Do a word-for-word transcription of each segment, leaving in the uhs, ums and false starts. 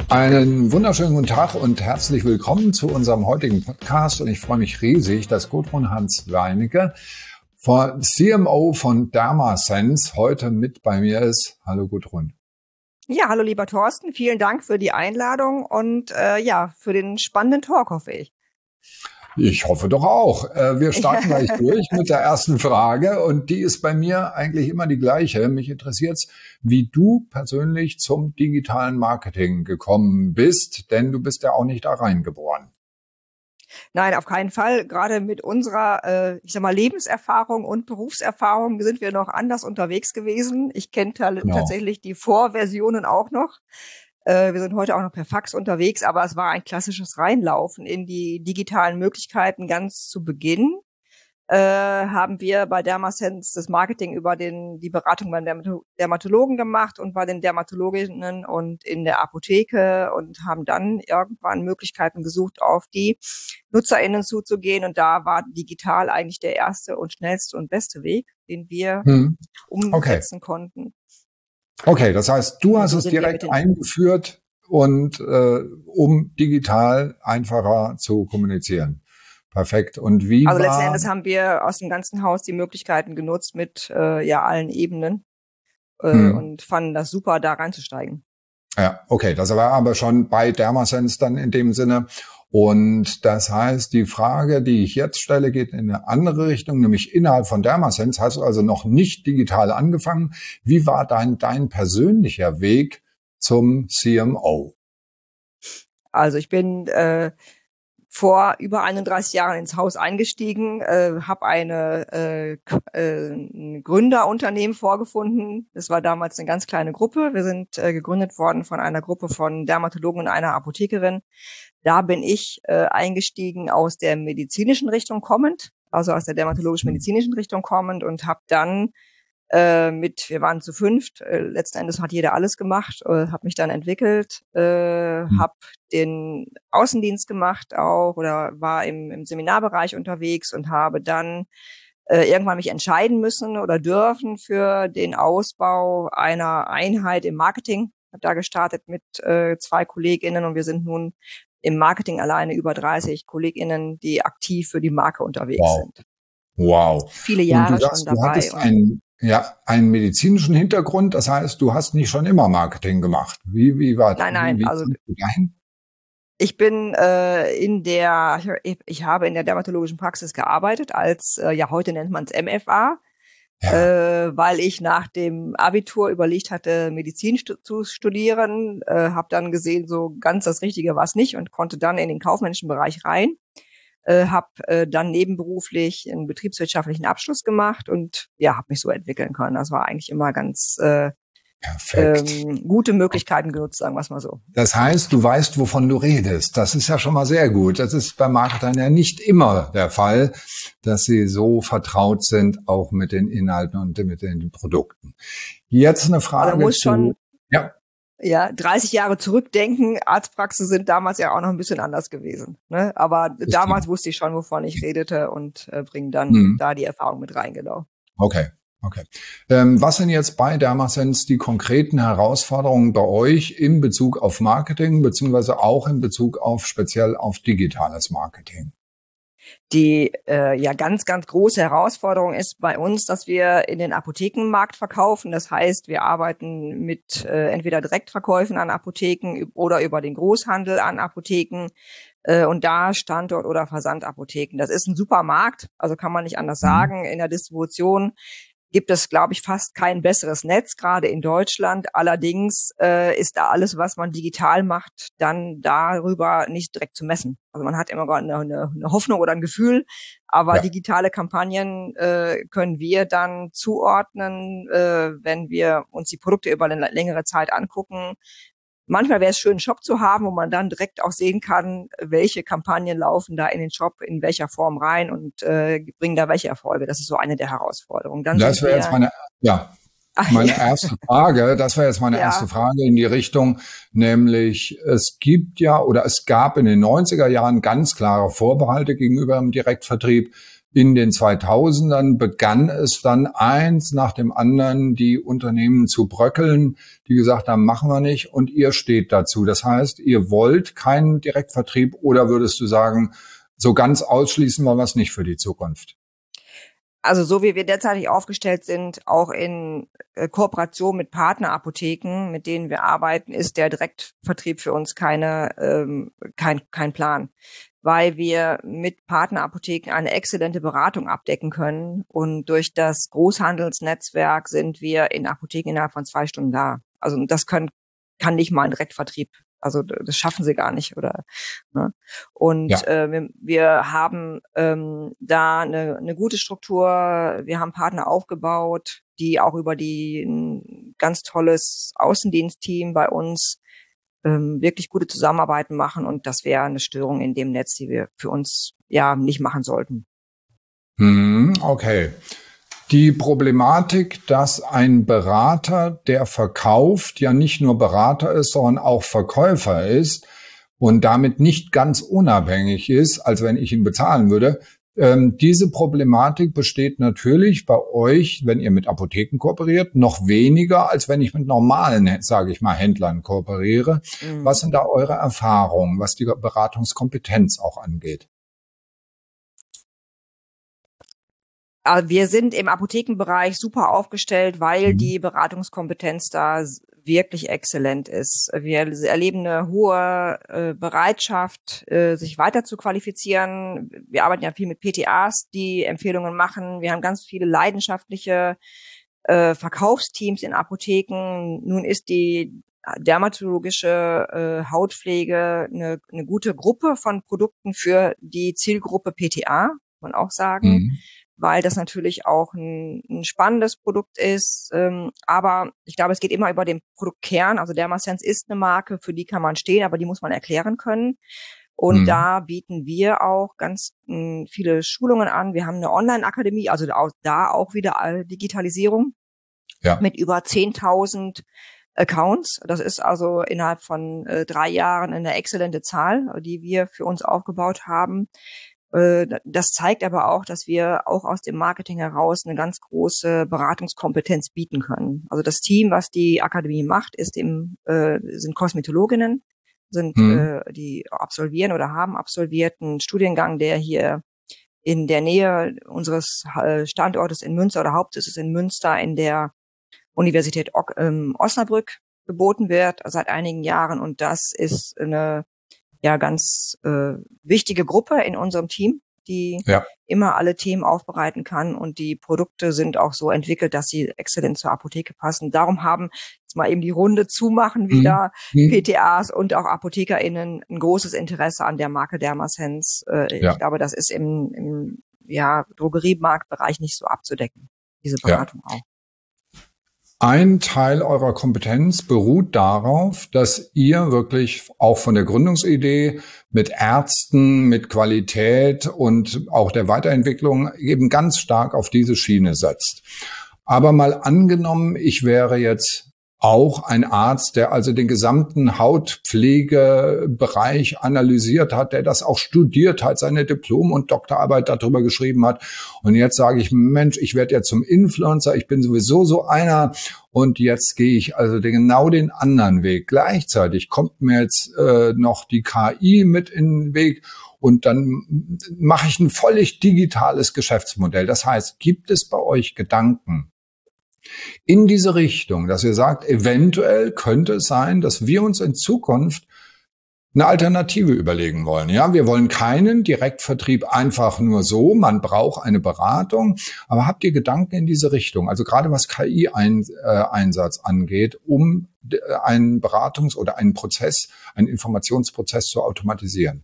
Einen wunderschönen guten Tag und herzlich willkommen zu unserem heutigen Podcast. Und ich freue mich riesig, dass Gudrun Hans-Weinecke, C M O von Dermasense, heute mit bei mir ist. Hallo Gudrun. Ja, hallo lieber Thorsten. Vielen Dank für die Einladung und äh, ja, für den spannenden Talk, hoffe ich. Ich hoffe doch auch. Wir starten gleich durch mit der ersten Frage und die ist bei mir eigentlich immer die gleiche. Mich interessiert es, wie du persönlich zum digitalen Marketing gekommen bist, denn du bist ja auch nicht da reingeboren. Nein, auf keinen Fall. Gerade mit unserer, äh, ich sag mal, Lebenserfahrung und Berufserfahrung sind wir noch anders unterwegs gewesen. Ich kenne genau. tatsächlich die Vorversionen auch noch. Wir sind heute auch noch per Fax unterwegs, aber es war ein klassisches Reinlaufen in die digitalen Möglichkeiten. Ganz zu Beginn äh, haben wir bei Dermasense das Marketing über den die Beratung beim Dermatologen gemacht und bei den Dermatologinnen und in der Apotheke und haben dann irgendwann Möglichkeiten gesucht, auf die NutzerInnen zuzugehen. Und da war digital eigentlich der erste und schnellste und beste Weg, den wir hm. umsetzen okay. konnten. Okay, das heißt, du hast es direkt eingeführt und äh, um digital einfacher zu kommunizieren. Perfekt. Und wie Also war letzten Endes haben wir aus dem ganzen Haus die Möglichkeiten genutzt mit äh, ja allen Ebenen äh, hm. und fanden das super, da reinzusteigen. Ja, okay, das war aber schon bei Dermasense dann in dem Sinne. Und das heißt, die Frage, die ich jetzt stelle, geht in eine andere Richtung, nämlich innerhalb von Dermasense hast du also noch nicht digital angefangen. Wie war dein, dein persönlicher Weg zum C M O? Also ich bin äh, vor über einunddreißig Jahren ins Haus eingestiegen, äh, habe eine äh, äh, ein Gründerunternehmen vorgefunden. Das war damals eine ganz kleine Gruppe. Wir sind äh, gegründet worden von einer Gruppe von Dermatologen und einer Apothekerin. Da bin ich äh, eingestiegen aus der medizinischen Richtung kommend, also aus der dermatologisch-medizinischen Richtung kommend und habe dann äh, mit, wir waren zu fünft, äh, letzten Endes hat jeder alles gemacht, äh, habe mich dann entwickelt, äh, mhm. habe den Außendienst gemacht auch oder war im, im Seminarbereich unterwegs und habe dann äh, irgendwann mich entscheiden müssen oder dürfen für den Ausbau einer Einheit im Marketing. Habe da gestartet mit äh, zwei KollegInnen und wir sind nun im Marketing alleine über dreißig KollegInnen, die aktiv für die Marke unterwegs wow. sind. Wow. Viele Jahre und du sagst, schon dabei. Du hattest einen, ja, einen medizinischen Hintergrund, das heißt, du hast nicht schon immer Marketing gemacht. Wie, wie war das? Nein, nein, wie, wie also ich bin äh, in der, ich, ich habe in der dermatologischen Praxis gearbeitet als, äh, ja heute nennt man es M F A. Ja. Äh, weil ich nach dem Abitur überlegt hatte, Medizin stu- zu studieren, äh, habe dann gesehen, so ganz das Richtige war es nicht und konnte dann in den kaufmännischen Bereich rein, äh, habe äh, dann nebenberuflich einen betriebswirtschaftlichen Abschluss gemacht und ja, habe mich so entwickeln können. Das war eigentlich immer ganz äh, Perfekt. Ähm, gute Möglichkeiten genutzt, sagen wir es mal so. Das heißt, du weißt, wovon du redest. Das ist ja schon mal sehr gut. Das ist bei Marketern ja nicht immer der Fall, dass sie so vertraut sind, auch mit den Inhalten und mit den Produkten. Jetzt eine Frage Aber man muss zu, schon, ja. Ja, dreißig Jahre zurückdenken. Arztpraxen sind damals ja auch noch ein bisschen anders gewesen. Ne? Aber Das damals stimmt. wusste ich schon, wovon ich redete und äh, bringe dann Mhm. da die Erfahrung mit rein, genau. Okay. Okay. Ähm, was sind jetzt bei Dermasense die konkreten Herausforderungen bei euch in Bezug auf Marketing, beziehungsweise auch in Bezug auf speziell auf digitales Marketing? Die äh, ja ganz, ganz große Herausforderung ist bei uns, dass wir in den Apothekenmarkt verkaufen. Das heißt, wir arbeiten mit äh, entweder Direktverkäufen an Apotheken oder über den Großhandel an Apotheken äh, und da Standort- oder Versandapotheken. Das ist ein super Markt, also kann man nicht anders sagen. In der Distribution gibt es, glaube ich, fast kein besseres Netz, gerade in Deutschland. Allerdings äh, ist da alles, was man digital macht, dann darüber nicht direkt zu messen. Also man hat immer eine, eine, eine Hoffnung oder ein Gefühl, aber ja. digitale Kampagnen äh, können wir dann zuordnen, äh, wenn wir uns die Produkte über eine längere Zeit angucken. Manchmal wäre es schön, einen Shop zu haben, wo man dann direkt auch sehen kann, welche Kampagnen laufen da in den Shop, in welcher Form rein und äh, bringen da welche Erfolge. Das ist so eine der Herausforderungen. Dann das wäre jetzt meine, ja, meine erste Frage. Das wäre jetzt meine ja. erste Frage in die Richtung, nämlich es gibt ja oder es gab in den neunziger Jahren ganz klare Vorbehalte gegenüber dem Direktvertrieb. in den zweitausendern begann es dann eins nach dem anderen die Unternehmen zu bröckeln, die gesagt haben, machen wir nicht, und ihr steht dazu. Das heißt, ihr wollt keinen Direktvertrieb, oder würdest du sagen, so ganz ausschließen wollen wir es nicht für die Zukunft? Also so wie wir derzeitig aufgestellt sind, auch in äh, Kooperation mit Partnerapotheken, mit denen wir arbeiten, ist der Direktvertrieb für uns keine ähm, kein kein Plan, weil wir mit Partnerapotheken eine exzellente Beratung abdecken können, und durch das Großhandelsnetzwerk sind wir in Apotheken innerhalb von zwei Stunden da. Also das können kann nicht mal ein Direktvertrieb. Also das schaffen sie gar nicht, oder? Ne? Und ja. äh, wir, wir haben ähm, da eine, eine gute Struktur. Wir haben Partner aufgebaut, die auch über die ein ganz tolles Außendienstteam bei uns ähm, wirklich gute Zusammenarbeiten machen. Und das wäre eine Störung in dem Netz, die wir für uns ja nicht machen sollten. Hm, okay. Die Problematik, dass ein Berater, der verkauft, ja nicht nur Berater ist, sondern auch Verkäufer ist und damit nicht ganz unabhängig ist, als wenn ich ihn bezahlen würde. Ähm, diese Problematik besteht natürlich bei euch, wenn ihr mit Apotheken kooperiert, noch weniger, als wenn ich mit normalen, sage ich mal, Händlern kooperiere. Mhm. Was sind da eure Erfahrungen, was die Beratungskompetenz auch angeht? Wir sind im Apothekenbereich super aufgestellt, weil mhm. die Beratungskompetenz da wirklich exzellent ist. Wir erleben eine hohe äh, Bereitschaft, äh, sich weiter zu qualifizieren. Wir arbeiten ja viel mit P T As, die Empfehlungen machen. Wir haben ganz viele leidenschaftliche äh, Verkaufsteams in Apotheken. Nun ist die dermatologische äh, Hautpflege eine, eine gute Gruppe von Produkten für die Zielgruppe P T A, muss man auch sagen. Mhm. Weil das natürlich auch ein, ein spannendes Produkt ist. Ähm, aber ich glaube, es geht immer über den Produktkern. Also Dermasense ist eine Marke, für die kann man stehen, aber die muss man erklären können. Und mhm. da bieten wir auch ganz mh, viele Schulungen an. Wir haben eine Online-Akademie, also auch, da auch wieder Digitalisierung ja. mit über zehntausend Accounts. Das ist also innerhalb von äh, drei Jahren eine exzellente Zahl, die wir für uns aufgebaut haben. Das zeigt aber auch, dass wir auch aus dem Marketing heraus eine ganz große Beratungskompetenz bieten können. Also das Team, was die Akademie macht, ist im, äh, sind Kosmetologinnen, sind hm. äh, die absolvieren oder haben absolviert einen Studiengang, der hier in der Nähe unseres Standortes in Münster oder Hauptsitzes in Münster in der Universität o- ähm, Osnabrück geboten wird seit einigen Jahren. Und das ist eine ja ganz äh, wichtige Gruppe in unserem Team, die ja. immer alle Themen aufbereiten kann, und die Produkte sind auch so entwickelt, dass sie exzellent zur Apotheke passen. Darum haben jetzt mal eben die Runde zumachen wieder mhm. P T As und auch ApothekerInnen ein großes Interesse an der Marke Dermasense. Äh, ja. Ich glaube, das ist im, im ja, Drogeriemarktbereich nicht so abzudecken, diese Beratung ja. auch. Ein Teil eurer Kompetenz beruht darauf, dass ihr wirklich auch von der Gründungsidee mit Ärzten, mit Qualität und auch der Weiterentwicklung eben ganz stark auf diese Schiene setzt. Aber mal angenommen, ich wäre jetzt auch ein Arzt, der also den gesamten Hautpflegebereich analysiert hat, der das auch studiert hat, seine Diplom- und Doktorarbeit darüber geschrieben hat. Und jetzt sage ich, Mensch, ich werde ja zum Influencer, ich bin sowieso so einer, und jetzt gehe ich also den, genau den anderen Weg. Gleichzeitig kommt mir jetzt äh, noch die K I mit in den Weg, und dann mache ich ein völlig digitales Geschäftsmodell. Das heißt, gibt es bei euch Gedanken in diese Richtung, dass ihr sagt, eventuell könnte es sein, dass wir uns in Zukunft eine Alternative überlegen wollen. Ja, wir wollen keinen Direktvertrieb einfach nur so. Man braucht eine Beratung. Aber habt ihr Gedanken in diese Richtung? Also gerade was K I-Einsatz angeht, um einen Beratungs- oder einen Prozess, einen Informationsprozess zu automatisieren?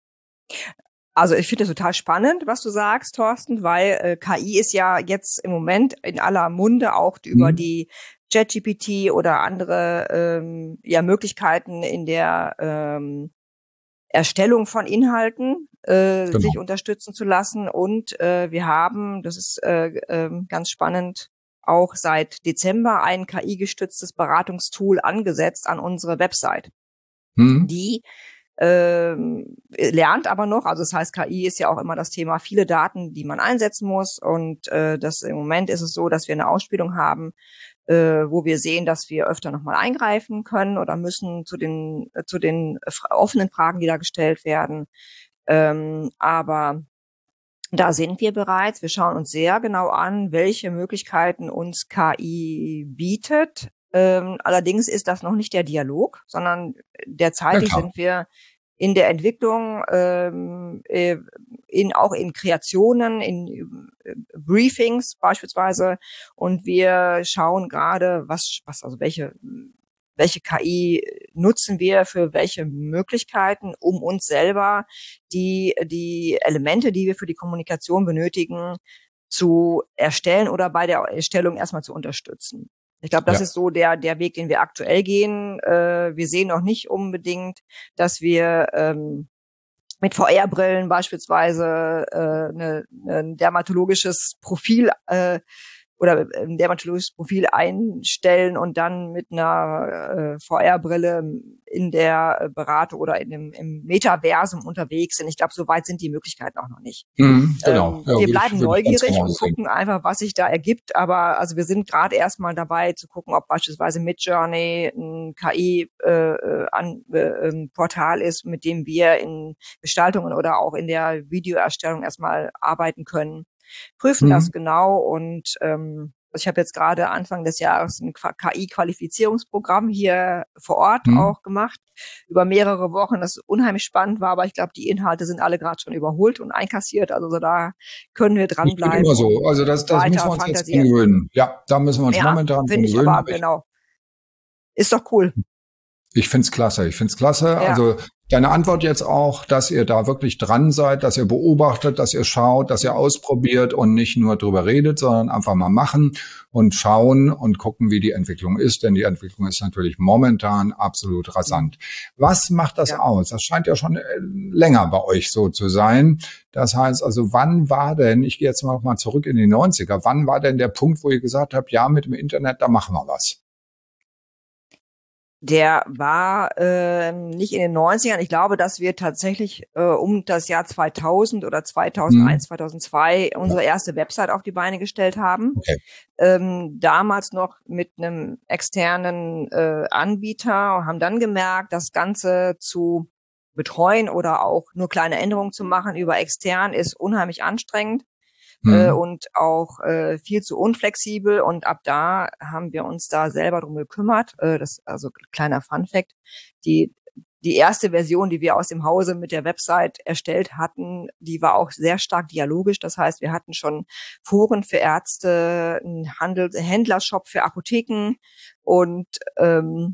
Also ich finde das total spannend, was du sagst, Thorsten, weil äh, K I ist ja jetzt im Moment in aller Munde, auch mhm. über die ChatGPT oder andere ähm, ja Möglichkeiten in der ähm, Erstellung von Inhalten äh, genau. sich unterstützen zu lassen. Und äh, wir haben, das ist äh, äh, ganz spannend, auch seit Dezember ein K I-gestütztes Beratungstool angesetzt an unsere Website, mhm. die ähm, lernt aber noch. Also das heißt, K I ist ja auch immer das Thema, viele Daten, die man einsetzen muss. Und äh, das im Moment ist es so, dass wir eine Ausspielung haben, äh, wo wir sehen, dass wir öfter nochmal eingreifen können oder müssen zu den äh, zu den offenen Fragen, die da gestellt werden. Ähm, aber da sind wir bereits. Wir schauen uns sehr genau an, welche Möglichkeiten uns K I bietet. Ähm, allerdings ist das noch nicht der Dialog, sondern Ja, derzeitig klar. sind wir in der Entwicklung, ähm, äh, in auch in Kreationen, in äh, Briefings beispielsweise. Und wir schauen gerade, was, was also welche welche K I nutzen wir für welche Möglichkeiten, um uns selber die, die Elemente, die wir für die Kommunikation benötigen, zu erstellen oder bei der Erstellung erstmal zu unterstützen. Ich glaube, das Ja. ist so der, der Weg, den wir aktuell gehen. Äh, wir sehen noch nicht unbedingt, dass wir ähm, mit V R-Brillen beispielsweise äh, ne, ein dermatologisches Profil äh, oder ein dermatologisches Profil einstellen und dann mit einer äh, V R-Brille in der Beratung oder in dem, im Metaversum unterwegs sind. Ich glaube, so weit sind die Möglichkeiten auch noch nicht. Mhm, genau. Ähm, Ja, wir würde ich, bleiben würde ich ganz neugierig genau und sehen. gucken einfach, was sich da ergibt. Aber also wir sind gerade erstmal dabei zu gucken, ob beispielsweise Midjourney ein K I-Portal äh, äh, ist, mit dem wir in Gestaltungen oder auch in der Videoerstellung erstmal arbeiten können. Prüfen Mhm. das genau und ähm, ich habe jetzt gerade Anfang des Jahres ein K I-Qualifizierungsprogramm hier vor Ort Mhm. auch gemacht, über mehrere Wochen, das unheimlich spannend war, aber ich glaube, die Inhalte sind alle gerade schon überholt und einkassiert, also so da können wir Das wird dranbleiben immer so. und Also das, das müssen weiter wir uns jetzt dran fantasieren. gewöhnen. Ja, da müssen wir uns Ja, momentan dran finde ich gewöhnen. aber, Aber ich, genau. Ist doch cool. ich find's klasse. Ich find's klasse. Ja. Also deine Antwort jetzt auch, dass ihr da wirklich dran seid, dass ihr beobachtet, dass ihr schaut, dass ihr ausprobiert und nicht nur drüber redet, sondern einfach mal machen und schauen und gucken, wie die Entwicklung ist. Denn die Entwicklung ist natürlich momentan absolut rasant. Was macht das Ja. aus? Das scheint ja schon äh, länger bei euch so zu sein. Das heißt also, wann war denn, ich gehe jetzt noch mal zurück in die neunziger, wann war denn der Punkt, wo ihr gesagt habt, ja, mit dem Internet, da machen wir was? Der war ähm, nicht in den neunzigern. Ich glaube, dass wir tatsächlich äh, um das Jahr zweitausend oder zweitausendeins, Hm, zweitausendzwei unsere erste Website auf die Beine gestellt haben. okay. Ähm, damals noch mit einem externen äh, Anbieter und haben dann gemerkt, das Ganze zu betreuen oder auch nur kleine Änderungen zu machen über extern ist unheimlich anstrengend. Äh, Hm. und auch äh, viel zu unflexibel. Und ab da haben wir uns da selber drum gekümmert. Äh, das also kleiner Funfact. Die die erste Version, die wir aus dem Hause mit der Website erstellt hatten, die war auch sehr stark dialogisch. Das heißt, wir hatten schon Foren für Ärzte, einen Handel, Händlershop für Apotheken und ähm,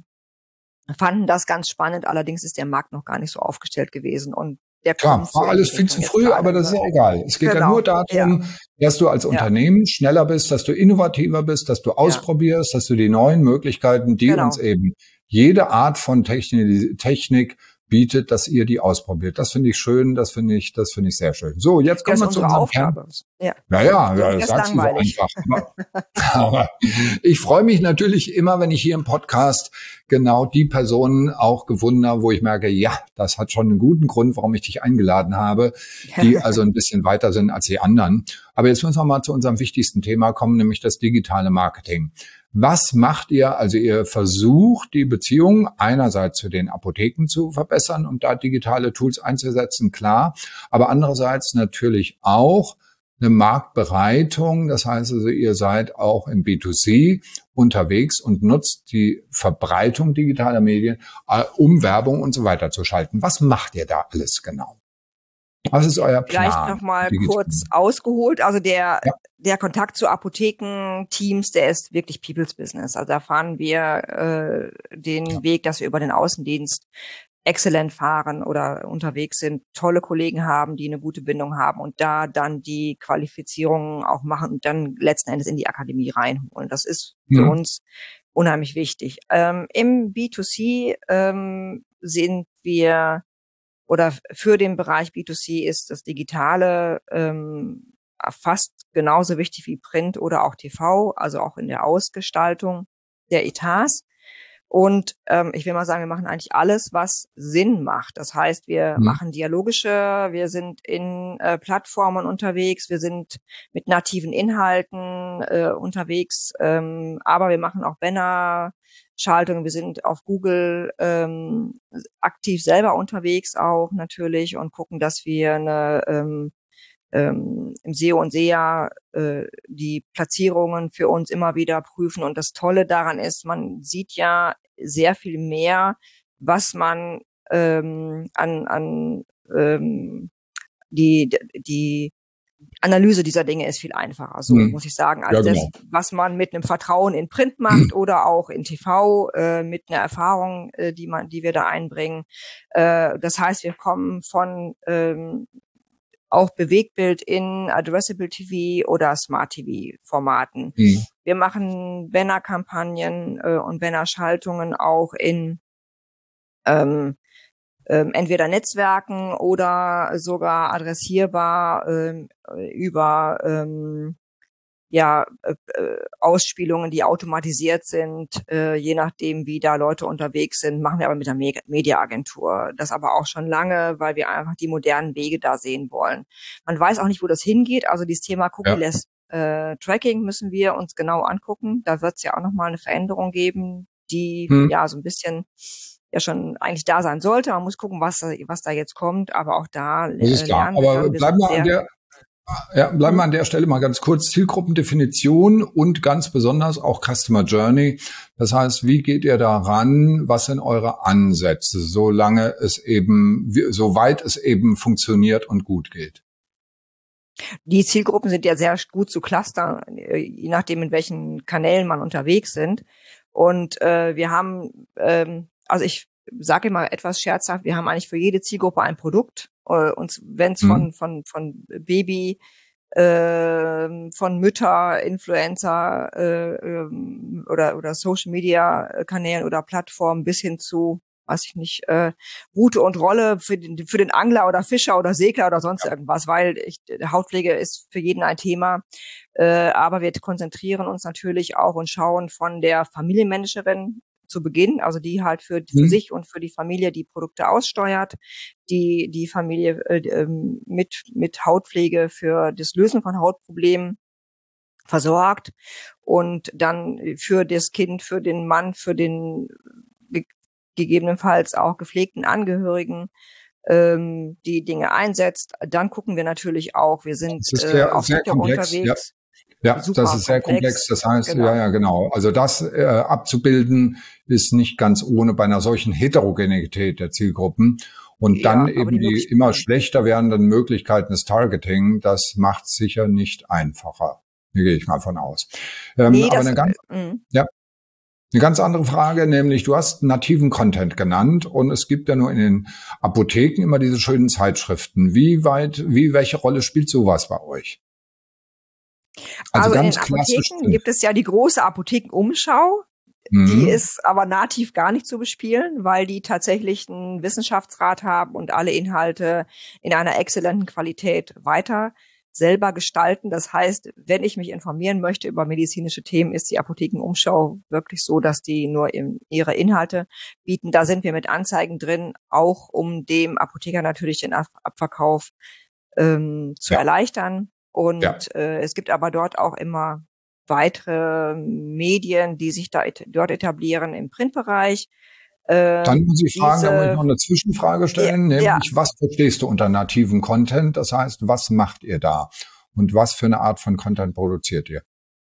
fanden das ganz spannend. Allerdings ist der Markt noch gar nicht so aufgestellt gewesen und der Klar, kommt war so in die alles viel Richtung zu jetzt früh, gerade. aber das ist Ne? ja egal. Es geht ja Genau. nur Ja. darum, dass du als Ja. Unternehmen schneller bist, dass du innovativer bist, dass du Ja. ausprobierst, dass du die neuen Möglichkeiten, die uns Genau. eben jede Art von Technik, Technik bietet, dass ihr die ausprobiert. Das finde ich schön, das finde ich, das finde ich sehr schön. So, jetzt Ja, kommen das ist wir zu unsere unserem Kern. Aufgabe. Ja. Naja, ja, Sonst das ist sagst du so langweilig. einfach. Aber, aber ich freue mich natürlich immer, wenn ich hier im Podcast genau die Personen auch gefunden habe, wo ich merke, ja, das hat schon einen guten Grund, warum ich dich eingeladen habe, die also ein bisschen weiter sind als die anderen. Aber jetzt müssen wir mal zu unserem wichtigsten Thema kommen, nämlich das digitale Marketing. Was macht ihr? Also ihr versucht, die Beziehung einerseits zu den Apotheken zu verbessern und da digitale Tools einzusetzen, klar, aber andererseits natürlich auch eine Marktbereitung. Das heißt also, ihr seid auch im B zwei C unterwegs und nutzt die Verbreitung digitaler Medien, um Werbung und so weiter zu schalten. Was macht ihr da alles genau? Was ist euer Vielleicht Plan? noch mal kurz ausgeholt. Also der, ja. der Kontakt zu Apothekenteams, der ist wirklich People's Business. Also da fahren wir äh, den Ja. Weg, dass wir über den Außendienst exzellent fahren oder unterwegs sind, tolle Kollegen haben, die eine gute Bindung haben und da dann die Qualifizierungen auch machen und dann letzten Endes in die Akademie reinholen. Das ist für Hm. uns unheimlich wichtig. Ähm, Im B zwei C ähm, sind wir oder für den Bereich B zwei C ist das Digitale ähm, fast genauso wichtig wie Print oder auch T V, also auch in der Ausgestaltung der Etats. Und ähm, ich will mal sagen, wir machen eigentlich alles, was Sinn macht. Das heißt, wir mhm. machen dialogische, wir sind in äh, Plattformen unterwegs, wir sind mit nativen Inhalten äh, unterwegs, ähm, aber wir machen auch Banner-Schaltungen, wir sind auf Google ähm, aktiv selber unterwegs auch natürlich und gucken, dass wir eine ähm, ähm, im S E O und S E A äh, die Platzierungen für uns immer wieder prüfen. Und das Tolle daran ist, man sieht ja sehr viel mehr, was man ähm, an, an ähm, die, die Analyse dieser Dinge ist viel einfacher, so hm. muss ich sagen, als ja, genau. das, was man mit einem Vertrauen in Print macht oder auch in T V äh, mit einer Erfahrung, äh, die man, die wir da einbringen. Äh, das heißt, wir kommen von ähm, auch Bewegtbild in Addressable T V oder Smart T V-Formaten. Mhm. Wir machen Banner-Kampagnen äh, und Banner-Schaltungen auch in ähm, ähm, entweder Netzwerken oder sogar adressierbar ähm, über ähm, ja äh, Ausspielungen, die automatisiert sind, äh, je nachdem, wie da Leute unterwegs sind, machen wir aber mit der Me- Mediaagentur. Das aber auch schon lange, weil wir einfach die modernen Wege da sehen wollen. Man weiß auch nicht, wo das hingeht. Also dieses Thema Cookie-less ja. äh, Tracking müssen wir uns genau angucken. Da wird es ja auch nochmal eine Veränderung geben, die hm. ja so ein bisschen ja schon eigentlich da sein sollte. Man muss gucken, was, was da jetzt kommt, aber auch da das ist äh, klar. lernen wir aber dann. Wir bleiben wir an der Ja, bleiben wir an der Stelle mal ganz kurz. Zielgruppendefinition und ganz besonders auch Customer Journey. Das heißt, wie geht ihr daran? Was sind eure Ansätze, solange es eben, soweit es eben funktioniert und gut geht? Die Zielgruppen sind ja sehr gut zu clustern, je nachdem, in welchen Kanälen man unterwegs sind. Und äh, wir haben, ähm, also ich sage immer etwas scherzhaft, wir haben eigentlich für jede Zielgruppe ein Produkt. Äh, und wenn es von, von, von Baby, äh, von Mütter, Influencer äh, oder, oder Social Media Kanälen oder Plattformen bis hin zu, weiß ich nicht, äh, Route und Rolle für den, für den Angler oder Fischer oder Segler oder sonst ja. irgendwas, weil ich, Hautpflege ist für jeden ein Thema. Äh, aber wir konzentrieren uns natürlich auch und schauen von der Familienmanagerin zu Beginn, also die halt für, für mhm. sich und für die Familie die Produkte aussteuert, die die Familie äh, mit mit Hautpflege für das Lösen von Hautproblemen versorgt und dann für das Kind, für den Mann, für den ge- gegebenenfalls auch gepflegten Angehörigen ähm, die Dinge einsetzt. Dann gucken wir natürlich auch, wir sind sehr, äh, auf sehr TikTok komplex, unterwegs. Ja. Ja, Super das ist sehr komplex. komplex. Das heißt, genau. ja, ja, genau. Also das äh, abzubilden ist nicht ganz ohne bei einer solchen Heterogenität der Zielgruppen. Und dann ja, eben die, die immer schlechter werdenden Möglichkeiten des Targeting, das macht sicher nicht einfacher. Hier gehe ich mal von aus. Ähm, nee, aber das, eine ganz, äh, ja, eine ganz andere Frage, nämlich du hast nativen Content genannt und es gibt ja nur in den Apotheken immer diese schönen Zeitschriften. Wie weit, wie welche Rolle spielt sowas bei euch? Also, also ganz in den Apotheken gibt es ja die große Apothekenumschau. Mhm. Die ist aber nativ gar nicht zu bespielen, weil die tatsächlich einen Wissenschaftsrat haben und alle Inhalte in einer exzellenten Qualität weiter selber gestalten. Das heißt, wenn ich mich informieren möchte über medizinische Themen, ist die Apothekenumschau wirklich so, dass die nur in ihre Inhalte bieten. Da sind wir mit Anzeigen drin, auch um dem Apotheker natürlich den Abverkauf ähm, zu ja. erleichtern. Und ja. äh, es gibt aber dort auch immer weitere Medien, die sich da et- dort etablieren im Printbereich. Äh, Dann muss ich fragen, diese, da muss ich noch eine Zwischenfrage stellen, ja, nämlich ja. was verstehst du unter nativen Content? Das heißt, was macht ihr da? Und was für eine Art von Content produziert ihr?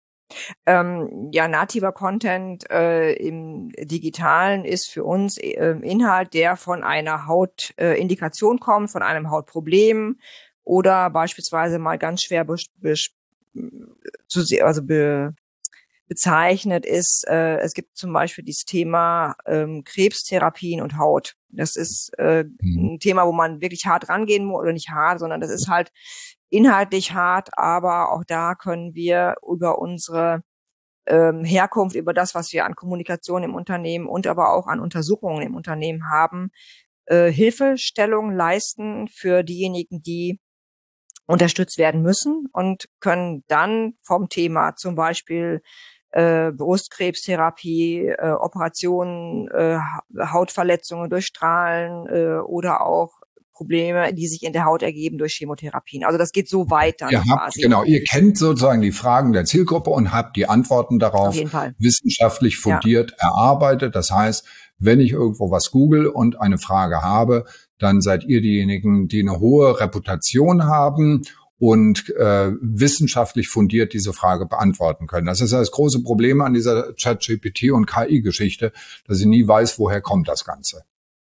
Ähm, ja, nativer Content äh, im Digitalen ist für uns äh, Inhalt, der von einer Hautindikation äh, kommt, von einem Hautproblem oder beispielsweise mal ganz schwer be be zu, also be bezeichnet ist. Äh, es gibt zum Beispiel dieses Thema ähm, Krebstherapien und Haut. Das ist äh, mhm. ein Thema, wo man wirklich hart rangehen muss, oder nicht hart, sondern das ist halt inhaltlich hart, aber auch da können wir über unsere ähm, Herkunft, über das, was wir an Kommunikation im Unternehmen und aber auch an Untersuchungen im Unternehmen haben, äh, Hilfestellung leisten für diejenigen, die unterstützt werden müssen und können dann vom Thema zum Beispiel äh, Brustkrebstherapie, äh, Operationen, äh, Hautverletzungen durch Strahlen äh, oder auch Probleme, die sich in der Haut ergeben durch Chemotherapien. Also das geht so weit dann Ihr habt, quasi. genau, ihr kennt sozusagen die Fragen der Zielgruppe und habt die Antworten Auf darauf jeden Fall. wissenschaftlich Ja. fundiert erarbeitet. Das heißt, wenn ich irgendwo was google und eine Frage habe, dann seid ihr diejenigen, die eine hohe Reputation haben und äh, wissenschaftlich fundiert diese Frage beantworten können. Das ist ja das große Problem an dieser ChatGPT und K I-Geschichte, dass ich nie weiß, woher kommt das Ganze.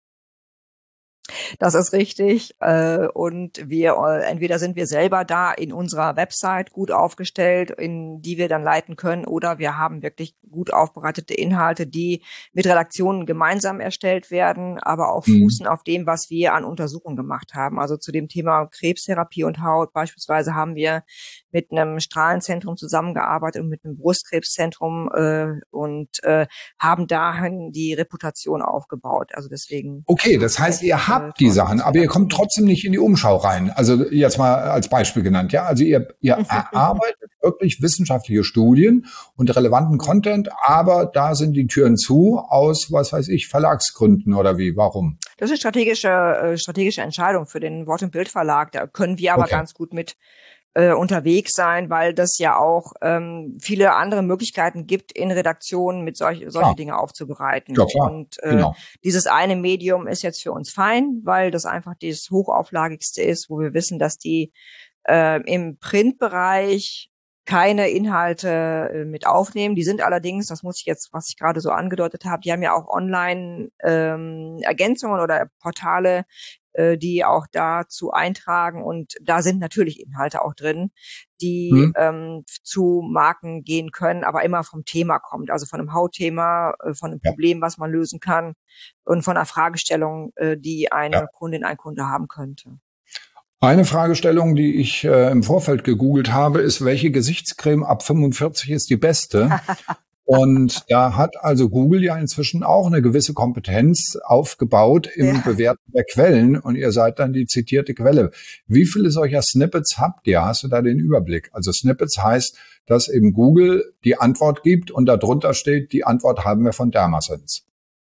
Das ist richtig. Äh, und wir, äh, entweder sind wir selber da in unserer Website gut aufgestellt, in die wir dann leiten können, oder wir haben wirklich gut aufbereitete Inhalte, die mit Redaktionen gemeinsam erstellt werden, aber auch fußen mhm. auf dem, was wir an Untersuchungen gemacht haben. Also zu dem Thema Krebstherapie und Haut beispielsweise haben wir mit einem Strahlenzentrum zusammengearbeitet und mit einem Brustkrebszentrum äh, und äh, haben dahin die Reputation aufgebaut. Also deswegen. Okay, das heißt, ihr habt die Sachen, aber ihr kommt trotzdem nicht in die Umschau rein. Also jetzt mal als Beispiel genannt, ja. Also ihr, ihr erarbeitet wirklich wissenschaftliche Studien und relevanten Content, aber da sind die Türen zu aus, was weiß ich, Verlagsgründen oder wie, warum? Das ist eine strategische, äh, strategische Entscheidung für den Wort- und Bildverlag. Da können wir aber okay. ganz gut mit äh, unterwegs sein, weil das ja auch ähm, viele andere Möglichkeiten gibt, in Redaktionen mit solch, solche klar. Dinge aufzubereiten. Ja, klar. Und äh, genau. dieses eine Medium ist jetzt für uns fein, weil das einfach das hochauflagigste ist, wo wir wissen, dass die äh, im Printbereich keine Inhalte äh, mit aufnehmen. Die sind allerdings, das muss ich jetzt, was ich gerade so angedeutet habe, die haben ja auch online ähm, Ergänzungen oder Portale, äh, die auch dazu eintragen, und da sind natürlich Inhalte auch drin, die hm. ähm, zu Marken gehen können, aber immer vom Thema kommt, also von einem Hautthema, äh, von einem ja. Problem, was man lösen kann, und von einer Fragestellung, äh, die eine ja. Kundin, ein Kunde haben könnte. Eine Fragestellung, die ich äh, im Vorfeld gegoogelt habe, ist, welche Gesichtscreme ab fünfundvierzig ist die beste? Und da hat also Google ja inzwischen auch eine gewisse Kompetenz aufgebaut im ja. Bewerten der Quellen, und ihr seid dann die zitierte Quelle. Wie viele solcher Snippets habt ihr? Hast du da den Überblick? Also Snippets heißt, dass eben Google die Antwort gibt und darunter steht, die Antwort haben wir von Dermasense.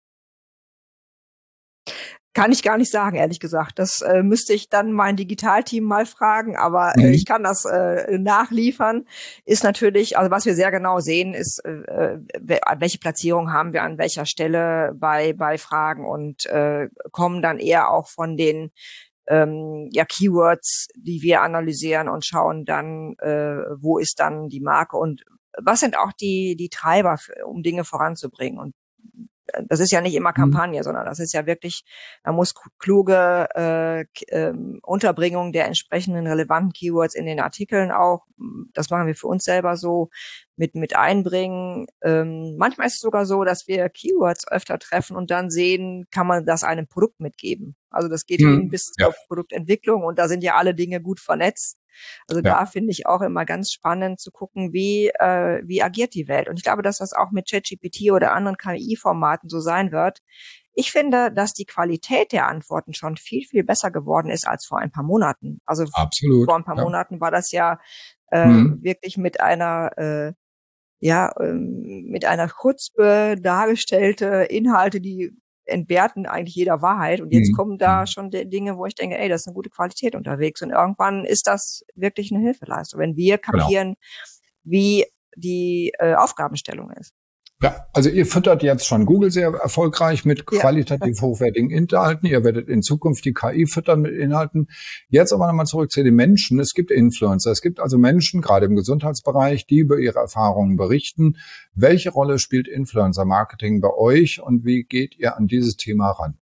Kann ich gar nicht sagen, ehrlich gesagt. Das äh, müsste ich dann mein Digitalteam mal fragen, aber äh, mhm. ich kann das äh, nachliefern. Ist natürlich, also was wir sehr genau sehen, ist, äh, welche Platzierung haben wir an welcher Stelle bei bei Fragen, und äh, kommen dann eher auch von den ähm, ja Keywords, die wir analysieren, und schauen dann, äh, wo ist dann die Marke und was sind auch die die Treiber, für, um Dinge voranzubringen. Und das ist ja nicht immer Kampagne, mhm. sondern das ist ja wirklich, man muss kluge äh, äh, Unterbringung der entsprechenden relevanten Keywords in den Artikeln auch, das machen wir für uns selber so, mit mit einbringen. Ähm, manchmal ist es sogar so, dass wir Keywords öfter treffen und dann sehen, kann man das einem Produkt mitgeben. Also das geht mhm. hin bis zur ja. Produktentwicklung, und da sind ja alle Dinge gut vernetzt. Also ja. da finde ich auch immer ganz spannend zu gucken, wie äh, wie agiert die Welt. Und ich glaube, dass das auch mit ChatGPT oder anderen K I-Formaten so sein wird. Ich finde, dass die Qualität der Antworten schon viel, viel besser geworden ist als vor ein paar Monaten. Also Absolut. vor ein paar ja. Monaten war das ja äh, mhm. wirklich mit einer äh, ja ähm, mit einer Chutzpe dargestellte Inhalte, die entwerten eigentlich jeder Wahrheit, und jetzt mhm. kommen da schon die Dinge, wo ich denke, ey, das ist eine gute Qualität unterwegs, und irgendwann ist das wirklich eine Hilfeleistung, wenn wir kapieren, genau. wie die äh, Aufgabenstellung ist. Ja, also ihr füttert jetzt schon Google sehr erfolgreich mit qualitativ ja. hochwertigen Inhalten. Ihr werdet in Zukunft die K I füttern mit Inhalten. Jetzt aber nochmal zurück zu den Menschen. Es gibt Influencer. Es gibt also Menschen, gerade im Gesundheitsbereich, die über ihre Erfahrungen berichten. Welche Rolle spielt Influencer-Marketing bei euch und wie geht ihr an dieses Thema ran?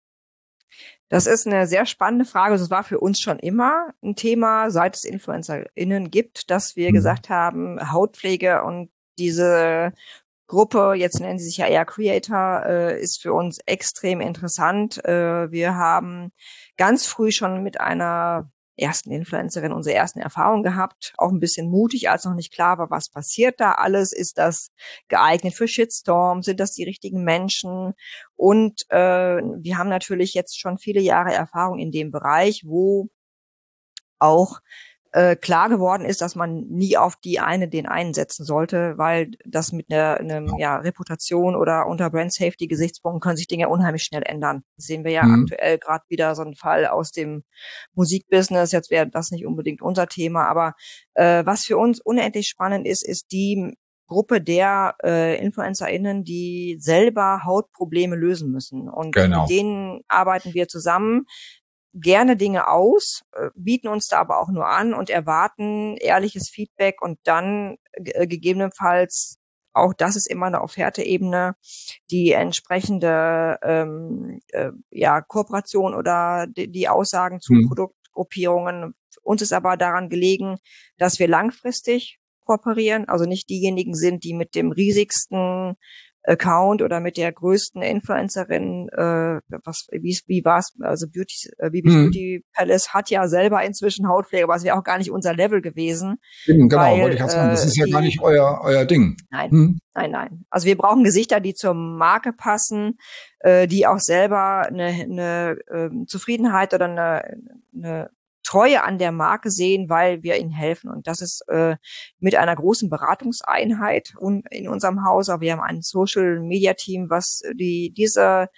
Das ist eine sehr spannende Frage. Das war für uns schon immer ein Thema, seit es InfluencerInnen gibt, dass wir mhm. gesagt haben, Hautpflege und diese Gruppe, jetzt nennen sie sich ja eher Creator, äh, ist für uns extrem interessant. Äh, wir haben ganz früh schon mit einer ersten Influencerin unsere ersten Erfahrungen gehabt, auch ein bisschen mutig, als noch nicht klar war, was passiert da alles. Ist das geeignet für Shitstorm? Sind das die richtigen Menschen? Und äh, wir haben natürlich jetzt schon viele Jahre Erfahrung in dem Bereich, wo auch äh, klar geworden ist, dass man nie auf die eine den einen setzen sollte, weil das mit einer, einer ja, Reputation oder unter Brand Safety Gesichtspunkten können sich Dinge unheimlich schnell ändern. Das sehen wir ja mhm. aktuell gerade wieder so einen Fall aus dem Musikbusiness. Jetzt wäre das nicht unbedingt unser Thema, aber äh, was für uns unendlich spannend ist, ist die Gruppe der äh, InfluencerInnen, die selber Hautprobleme lösen müssen. Und genau. mit denen arbeiten wir zusammen, gerne Dinge aus, bieten uns da aber auch nur an und erwarten ehrliches Feedback und dann äh, gegebenenfalls, auch das ist immer eine Offerte-Ebene, die entsprechende ähm, äh, ja Kooperation oder die, die Aussagen zu mhm. Produktgruppierungen. Uns ist aber daran gelegen, dass wir langfristig kooperieren, also nicht diejenigen sind, die mit dem riesigsten Account oder mit der größten Influencerin, äh, was wie wie war's, also Beauty äh, Bibis hm. Beauty Palace hat ja selber inzwischen Hautpflege, aber es wäre auch gar nicht unser Level gewesen. Eben, genau, weil, wollte ich gerade sagen, das ist ja die, gar nicht euer euer Ding. Nein, hm. nein, nein. Also wir brauchen Gesichter, die zur Marke passen, äh, die auch selber eine, eine äh, Zufriedenheit oder eine, eine Treue an der Marke sehen, weil wir ihnen helfen. Und das ist äh, mit einer großen Beratungseinheit in unserem Haus. Aber wir haben ein Social-Media-Team, was die diese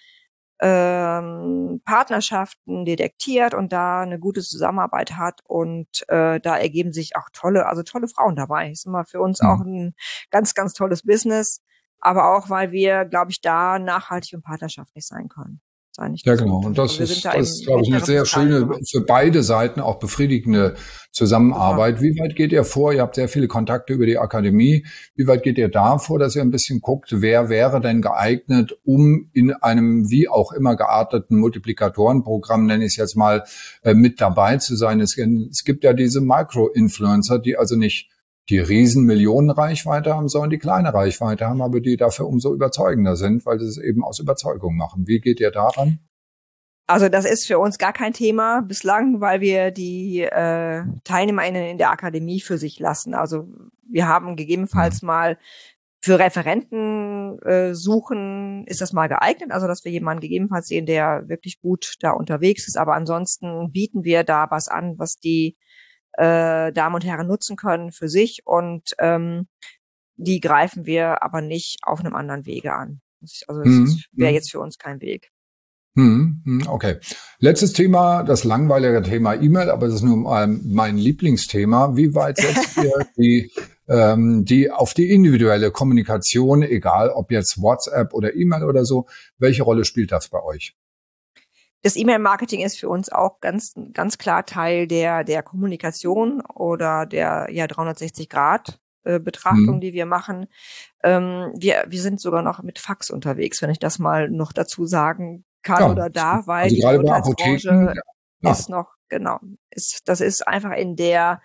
ähm, Partnerschaften detektiert und da eine gute Zusammenarbeit hat. Und äh, da ergeben sich auch tolle, also tolle Frauen dabei. Das ist immer für uns mhm. auch ein ganz, ganz tolles Business. Aber auch, weil wir, glaube ich, da nachhaltig und partnerschaftlich sein können. Ja, genau. Und das also ist, da das ist, glaube ich, eine sehr schöne, für beide Seiten auch befriedigende Zusammenarbeit. Super. Wie weit geht ihr vor? Ihr habt sehr viele Kontakte über die Akademie. Wie weit geht ihr da vor, dass ihr ein bisschen guckt, wer wäre denn geeignet, um in einem wie auch immer gearteten Multiplikatorenprogramm, nenne ich es jetzt mal, mit dabei zu sein? Es, es gibt ja diese Micro-Influencer, die also nicht die riesen Millionenreichweite haben, sondern die kleine Reichweite haben, aber die dafür umso überzeugender sind, weil sie es eben aus Überzeugung machen. Wie geht ihr daran? Also das ist für uns gar kein Thema bislang, weil wir die äh, TeilnehmerInnen in der Akademie für sich lassen. Also wir haben gegebenenfalls mhm. mal für Referenten äh, suchen, ist das mal geeignet, also dass wir jemanden gegebenenfalls sehen, der wirklich gut da unterwegs ist. Aber ansonsten bieten wir da was an, was die Äh, Damen und Herren nutzen können für sich und ähm, die greifen wir aber nicht auf einem anderen Wege an. Also das hm, wäre hm. jetzt für uns kein Weg. Hm, okay. Letztes Thema, das langweilige Thema E-Mail, aber das ist nur mein, mein Lieblingsthema. Wie weit setzt ihr die, ähm, die auf die individuelle Kommunikation, egal ob jetzt WhatsApp oder E-Mail oder so, welche Rolle spielt das bei euch? Das E-Mail-Marketing ist für uns auch ganz, ganz klar Teil der, der Kommunikation oder der, ja, dreihundertsechzig Grad Betrachtung, mhm. die wir machen. Ähm, wir, wir sind sogar noch mit Fax unterwegs, wenn ich das mal noch dazu sagen kann ja, oder darf, weil also die Gesundheitsbranche ja. ist noch, genau, ist, das ist einfach in der,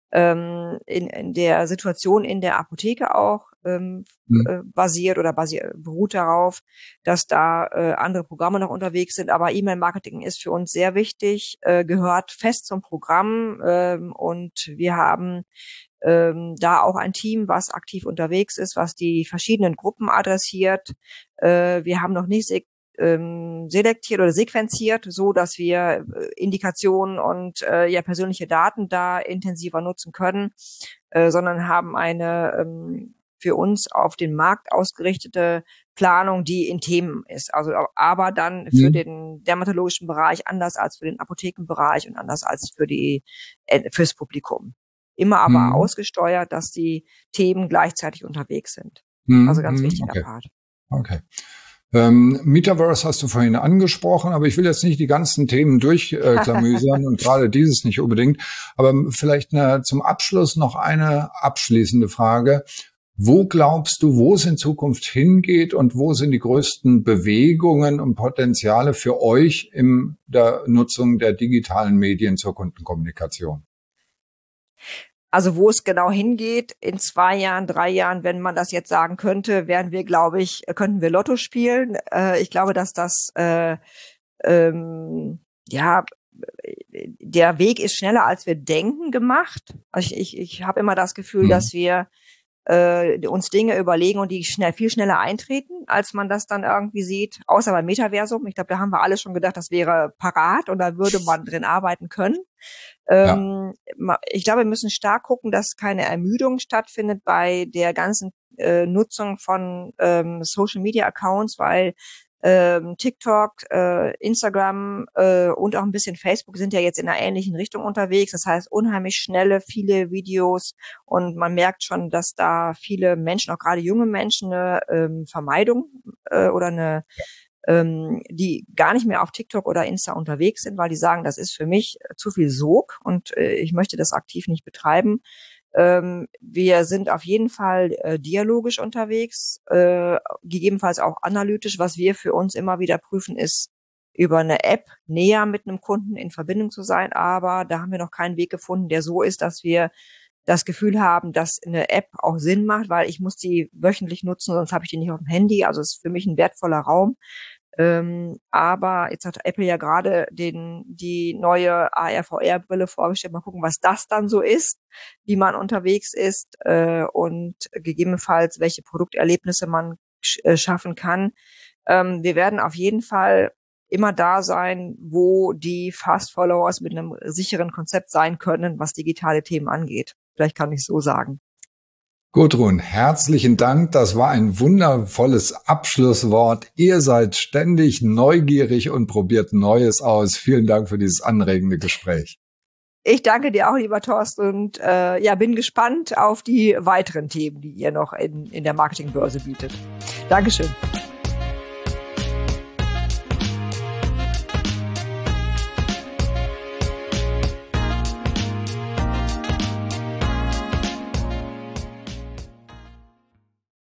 ähm, in, in der Situation in der Apotheke auch ähm, mhm. äh, basiert oder basiert, beruht darauf, dass da äh, andere Programme noch unterwegs sind. Aber E-Mail-Marketing ist für uns sehr wichtig, äh, gehört fest zum Programm ähm, und wir haben ähm, da auch ein Team, was aktiv unterwegs ist, was die verschiedenen Gruppen adressiert. Äh, wir haben noch nicht se- ähm, selektiert oder sequenziert, so dass wir äh, Indikationen und äh, ja persönliche Daten da intensiver nutzen können, äh, sondern haben eine ähm, für uns auf den Markt ausgerichtete Planung, die in Themen ist. Also aber dann für mhm. den dermatologischen Bereich anders als für den Apothekenbereich und anders als für die äh, fürs Publikum. Immer aber mhm. ausgesteuert, dass die Themen gleichzeitig unterwegs sind. Mhm. Also ganz wichtiger okay. Part. Okay. Ähm, Metaverse hast du vorhin angesprochen, aber ich will jetzt nicht die ganzen Themen durchklamüsern äh, und gerade dieses nicht unbedingt. Aber vielleicht eine, zum Abschluss noch eine abschließende Frage. Wo glaubst du, wo es in Zukunft hingeht und wo sind die größten Bewegungen und Potenziale für euch in der Nutzung der digitalen Medien zur Kundenkommunikation? Also wo es genau hingeht, in zwei Jahren, drei Jahren, wenn man das jetzt sagen könnte, werden wir, glaube ich, könnten wir Lotto spielen. Äh, ich glaube, dass das, äh, ähm, ja, der Weg ist schneller, als wir denken, gemacht. Also ich, ich, ich habe immer das Gefühl, mhm. dass wir äh, uns Dinge überlegen und die schnell viel schneller eintreten, als man das dann irgendwie sieht, außer beim Metaversum. Ich glaube, da haben wir alle schon gedacht, das wäre parat und da würde man drin arbeiten können. Ähm, ja. Ich glaube, wir müssen stark gucken, dass keine Ermüdung stattfindet bei der ganzen äh, Nutzung von ähm, Social-Media-Accounts, weil ähm, TikTok, äh, Instagram äh, und auch ein bisschen Facebook sind ja jetzt in einer ähnlichen Richtung unterwegs. Das heißt, unheimlich schnelle, viele Videos und man merkt schon, dass da viele Menschen, auch gerade junge Menschen, eine ähm, Vermeidung äh, oder eine ähm, die gar nicht mehr auf TikTok oder Insta unterwegs sind, weil die sagen, das ist für mich zu viel Sog und äh, ich möchte das aktiv nicht betreiben. Ähm, wir sind auf jeden Fall äh, dialogisch unterwegs, äh, gegebenenfalls auch analytisch. Was wir für uns immer wieder prüfen, ist, über eine App näher mit einem Kunden in Verbindung zu sein. Aber da haben wir noch keinen Weg gefunden, der so ist, dass wir das Gefühl haben, dass eine App auch Sinn macht, weil ich muss die wöchentlich nutzen, sonst habe ich die nicht auf dem Handy. Also es ist für mich ein wertvoller Raum. Ähm, aber jetzt hat Apple ja gerade den die neue A R V R-Brille vorgestellt. Mal gucken, was das dann so ist, wie man unterwegs ist äh, und gegebenenfalls welche Produkterlebnisse man sch- äh, schaffen kann. Ähm, wir werden auf jeden Fall immer da sein, wo die Fast Followers mit einem sicheren Konzept sein können, was digitale Themen angeht. Vielleicht kann ich so sagen. Gudrun, herzlichen Dank. Das war ein wundervolles Abschlusswort. Ihr seid ständig neugierig und probiert Neues aus. Vielen Dank für dieses anregende Gespräch. Ich danke dir auch, lieber Thorsten, und äh, ja, bin gespannt auf die weiteren Themen, die ihr noch in, in der Marketingbörse bietet. Dankeschön.